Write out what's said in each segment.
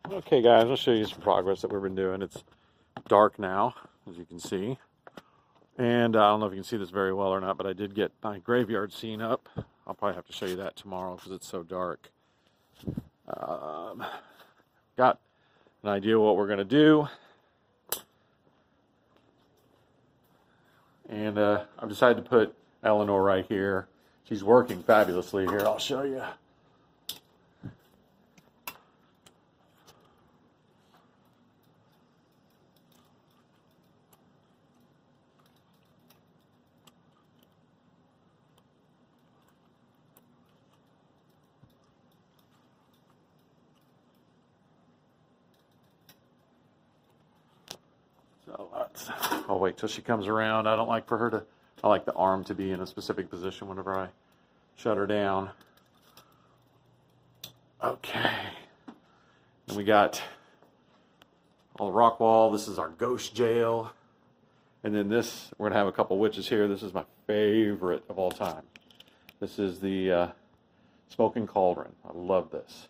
Okay guys, I'll show you some progress that we've been doing. It's dark now, as you can see. And I don't know if you can see this very well or not, but I did get my graveyard scene up. I'll probably have to show you that tomorrow because it's so dark. Got an idea what we're going to do. And I've decided to put Eleanor right here. She's working fabulously here. I'll show you. So I'll wait till she comes around. I don't like for her to, I like the arm to be in a specific position whenever I shut her down. Okay. And we got all the rock wall. This is our ghost jail. And then this, we're gonna have a couple witches here. This is my favorite of all time. This is the Smoking Cauldron. I love this.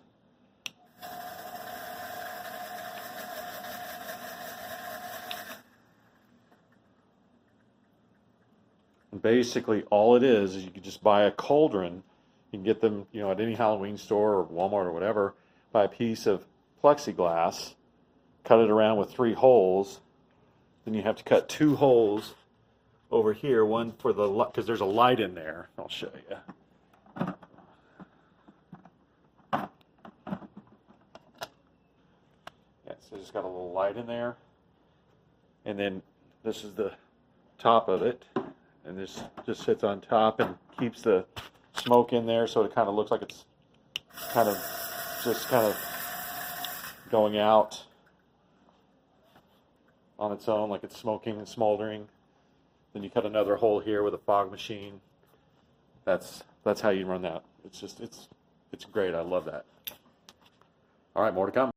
And basically all it is you can just buy a cauldron. You can get them, you know, at any Halloween store or Walmart or whatever. Buy a piece of plexiglass, cut it around with 3 holes. Then you have to cut 2 holes over here, one for the, because there's a light in there. I'll show you. Yeah, so it's got a little light in there. And then this is the top of it. And this just sits on top and keeps the smoke in there, so it kind of looks like it's kind of going out on its own, like it's smoking and smoldering. Then you cut another hole here with a fog machine. That's how you run that. It's great. I love that. All right, more to come.